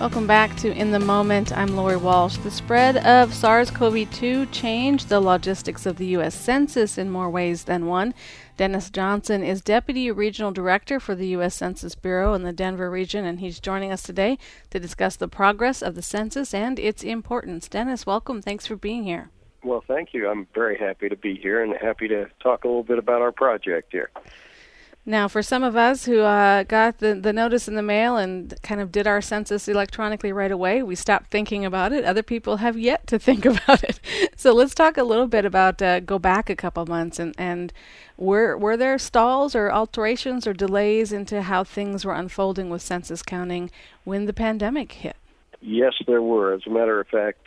Welcome back to In the Moment. I'm Lori Walsh. The spread of SARS-CoV-2 changed the logistics of the U.S. Census in more ways than one. Dennis Johnson is Deputy Regional Director for the U.S. Census Bureau in the Denver region, and he's joining us today to discuss the progress of the census and its importance. Dennis, welcome. Thanks for being here. Well, thank you. I'm very happy to be here and happy to talk a little bit about our project here. Now, for some of us who got the notice in the mail and kind of did our census electronically right away, we stopped thinking about it. Other people have yet to think about it. So let's talk a little bit about go back a couple months and were there stalls or alterations or delays into how things were unfolding with census counting when the pandemic hit? Yes, there were. As a matter of fact,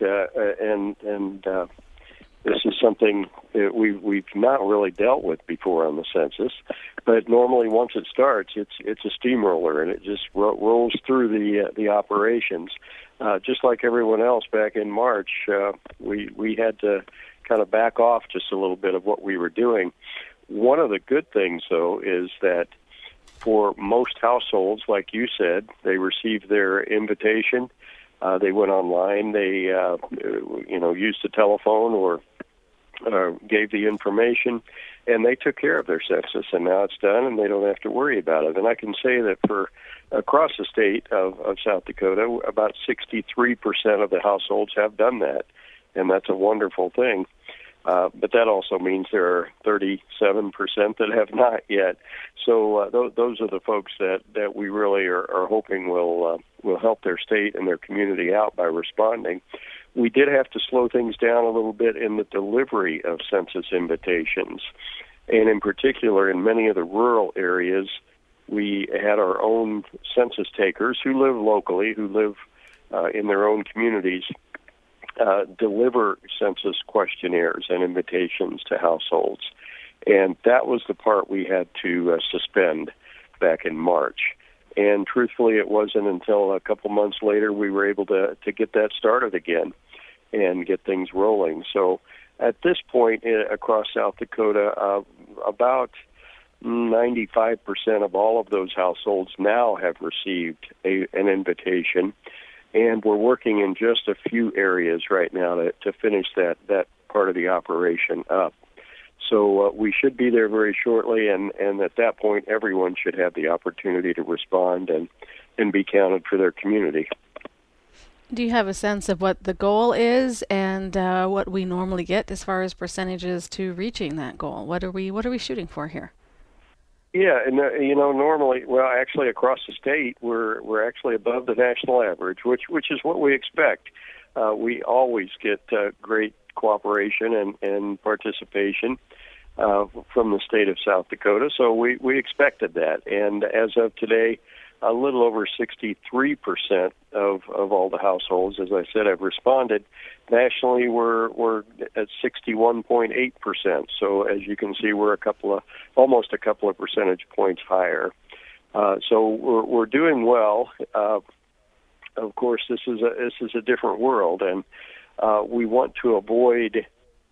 this is something that we've not really dealt with before on the census, but normally once it starts, it's a steamroller and it just rolls through the operations. Just like everyone else back in March, we had to kind of back off just a little bit of what we were doing. One of the good things, though, is that for most households, like you said, they received their invitation. They went online. They used the telephone or gave the information, and they took care of their census, and now it's done, and they don't have to worry about it. And I can say that for across the state of South Dakota, about 63% of the households have done that, and that's a wonderful thing. But that also means there are 37% that have not yet. So those are the folks that we really are hoping will help their state and their community out by responding. We did have to slow things down a little bit in the delivery of census invitations. And in particular, in many of the rural areas, we had our own census takers who live locally, who live in their own communities, deliver census questionnaires and invitations to households. And that was the part we had to suspend back in March. And truthfully, it wasn't until a couple months later we were able to get that started again and get things rolling. So at this point across South Dakota, about 95% of all of those households now have received an invitation. And we're working in just a few areas right now to finish that part of the operation up. So we should be there very shortly, and at that point, everyone should have the opportunity to respond and be counted for their community. Do you have a sense of what the goal is and what we normally get as far as percentages to reaching that goal? What are we shooting for here? Yeah, and normally, well, actually, across the state, we're actually above the national average, which is what we expect. We always get great cooperation and participation from the state of South Dakota, so we expected that. And as of today, a little over 63% of all the households, as I said, have responded. Nationally, we're at 61.8%. So as you can see, we're almost a couple of percentage points higher. So we're doing well. Of course, this is a different world, and we want to avoid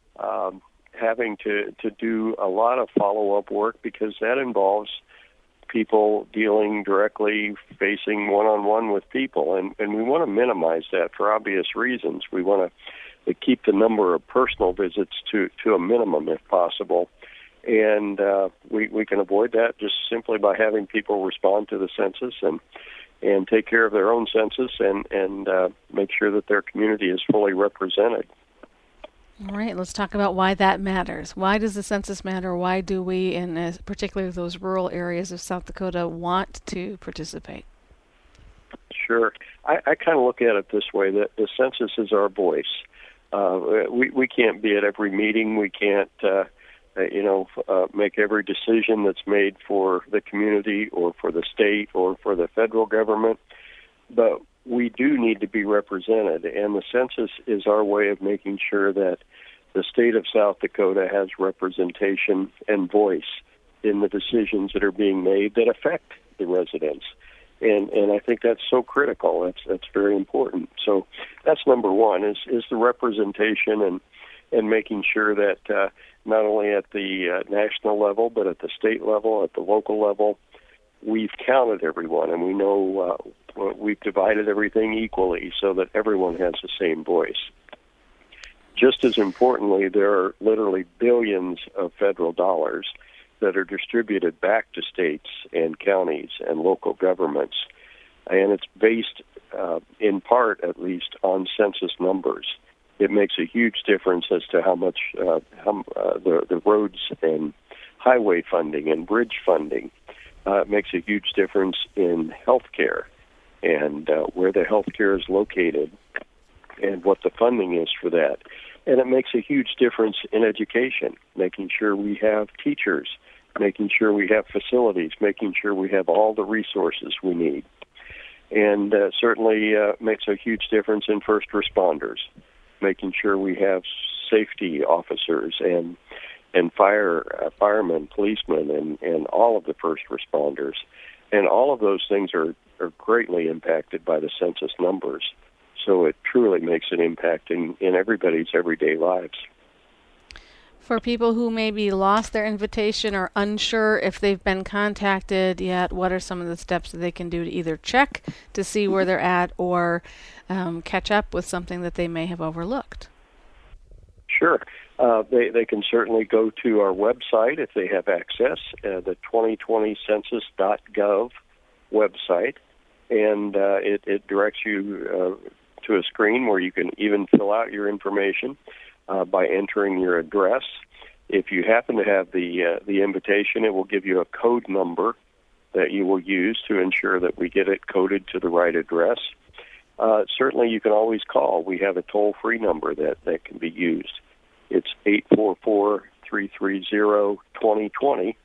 having to do a lot of follow-up work because that involves people dealing directly, facing one-on-one with people, and we want to minimize that for obvious reasons. We want to keep the number of personal visits to a minimum if possible, and we can avoid that just simply by having people respond to the census and take care of their own census and make sure that their community is fully represented. All right, let's talk about why that matters. Why does the census matter? Why do we, in particularly those rural areas of South Dakota, want to participate? Sure. I kind of look at it this way, that the census is our voice. We can't be at every meeting. We can't, make every decision that's made for the community or for the state or for the federal government. But we do need to be represented, and the census is our way of making sure that the state of South Dakota has representation and voice in the decisions that are being made that affect the residents. And I think that's so critical. That's very important. So that's number one is the representation and making sure that not only at the national level, but at the state level, at the local level, we've counted everyone, and we know we've divided everything equally so that everyone has the same voice. Just as importantly, there are literally billions of federal dollars that are distributed back to states and counties and local governments, and it's based, in part at least, on census numbers. It makes a huge difference as to how much the roads and highway funding and bridge funding makes a huge difference in health care and where the health care is located and what the funding is for that. And it makes a huge difference in education, making sure we have teachers, making sure we have facilities, making sure we have all the resources we need. And certainly makes a huge difference in first responders, making sure we have safety officers and firemen, policemen, and all of the first responders. And all of those things are greatly impacted by the census numbers. So it truly makes an impact in everybody's everyday lives. For people who maybe lost their invitation or unsure if they've been contacted yet, what are some of the steps that they can do to either check to see where they're at or catch up with something that they may have overlooked? Sure. They can certainly go to our website if they have access, the 2020census.gov website, and it directs you to a screen where you can even fill out your information by entering your address. If you happen to have the invitation, it will give you a code number that you will use to ensure that we get it coded to the right address. Certainly, you can always call. We have a toll-free number that can be used. It's 844-330-2020,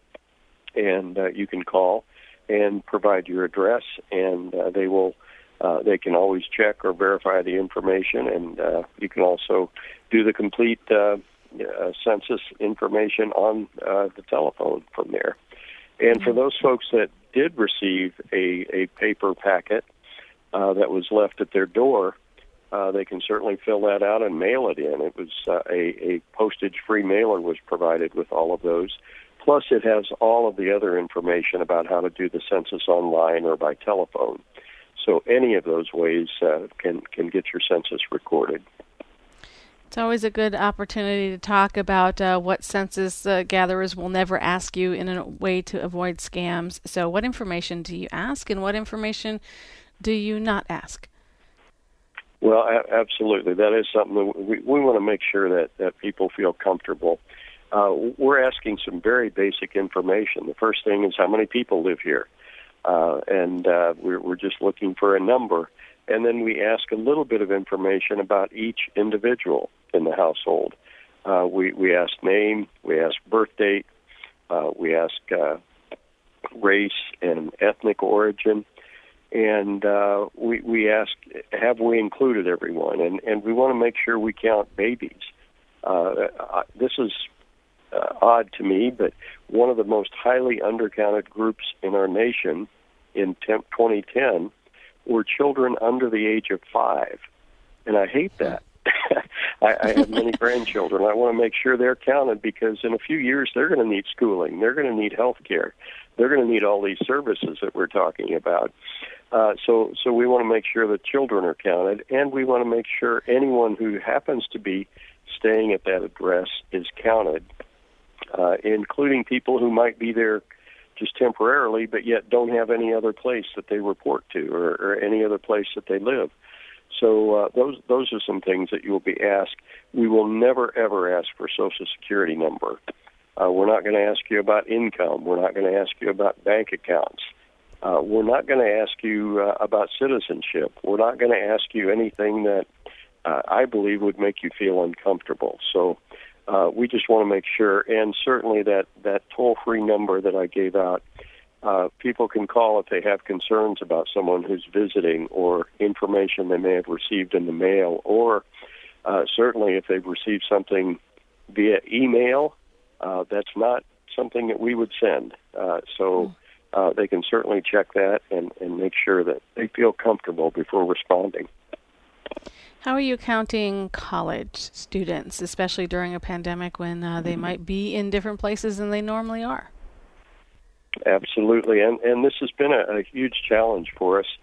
and you can call and provide your address, and they can always check or verify the information, and you can also do the complete census information on the telephone from there. And for those folks that did receive a paper packet that was left at their door, they can certainly fill that out and mail it in. It was a postage-free mailer was provided with all of those. Plus, it has all of the other information about how to do the census online or by telephone. So any of those ways can get your census recorded. It's always a good opportunity to talk about what census gatherers will never ask you in a way to avoid scams. So what information do you ask and what information do you not ask? Well, absolutely. That is something that we want to make sure that people feel comfortable. We're asking some very basic information. The first thing is how many people live here. And we're just looking for a number. And then we ask a little bit of information about each individual in the household. We ask name, we ask birth date, we ask race and ethnic origin, and we ask, have we included everyone? And we want to make sure we count babies. This is odd to me, but one of the most highly undercounted groups in our nation in 2010 were children under the age of 5. And I hate that. I have many grandchildren. I want to make sure they're counted because in a few years they're going to need schooling. They're going to need health care. They're going to need all these services that we're talking about. So we want to make sure that children are counted, and we want to make sure anyone who happens to be staying at that address is counted, including people who might be there just temporarily, but yet don't have any other place that they report to or any other place that they live. So those are some things that you will be asked. We will never, ever ask for Social Security number. We're not going to ask you about income. We're not going to ask you about bank accounts. We're not going to ask you about citizenship. We're not going to ask you anything that I believe would make you feel uncomfortable. So we just want to make sure, and certainly that toll-free number that I gave out, people can call if they have concerns about someone who's visiting or information they may have received in the mail, or certainly if they've received something via email, that's not something that we would send. So they can certainly check that and make sure that they feel comfortable before responding. How are you counting college students, especially during a pandemic when they might be in different places than they normally are? Absolutely, and this has been a huge challenge for us.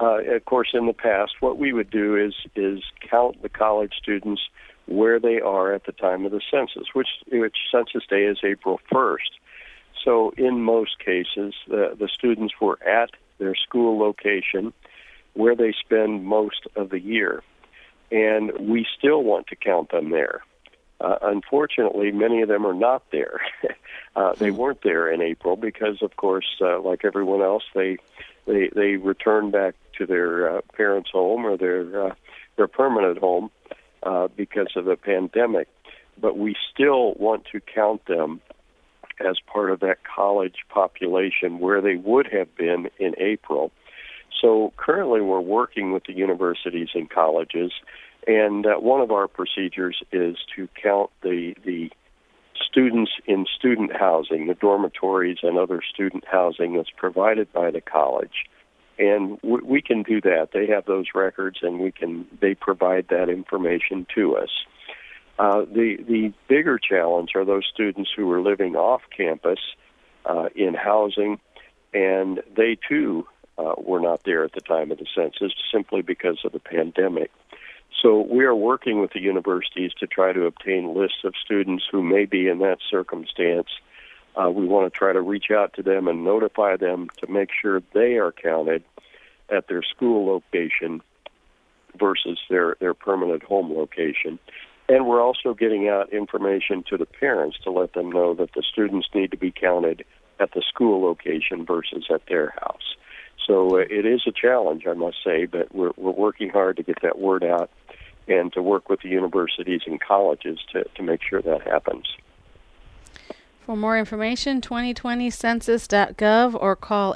Of course, in the past, what we would do is count the college students where they are at the time of the census, which Census Day is April 1st. So in most cases, the students were at their school location where they spend most of the year, and we still want to count them there. Unfortunately, many of them are not there. They weren't there in April because, of course, like everyone else, they returned back to their parents' home or their permanent home because of the pandemic. But we still want to count them as part of that college population where they would have been in April. So currently we're working with the universities and colleges, and one of our procedures is to count the students in student housing, the dormitories and other student housing that's provided by the college. And we can do that. They have those records, and they provide that information to us. The bigger challenge are those students who are living off campus in housing, and they too were not there at the time of the census simply because of the pandemic. So we are working with the universities to try to obtain lists of students who may be in that circumstance. We want to try to reach out to them and notify them to make sure they are counted at their school location versus their permanent home location. And we're also getting out information to the parents to let them know that the students need to be counted at the school location versus at their house. So it is a challenge, I must say, but we're working hard to get that word out and to work with the universities and colleges to make sure that happens. For more information, 2020census.gov or call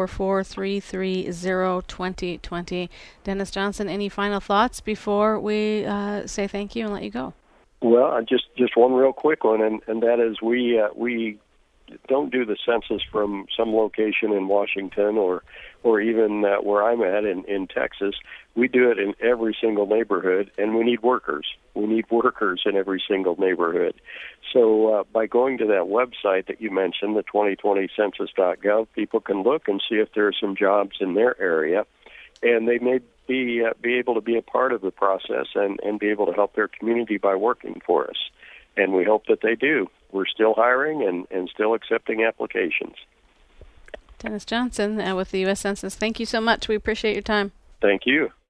844-330-2020. Dennis Johnson, any final thoughts before we say thank you and let you go? Well, just one real quick one, and that is we don't do the census from some location in Washington or even where I'm at in Texas. We do it in every single neighborhood, and we need workers. We need workers in every single neighborhood. So by going to that website that you mentioned, the 2020census.gov, people can look and see if there are some jobs in their area, and they may be able to be a part of the process and be able to help their community by working for us. And we hope that they do. We're still hiring and still accepting applications. Dennis Johnson with the U.S. Census, thank you so much. We appreciate your time. Thank you.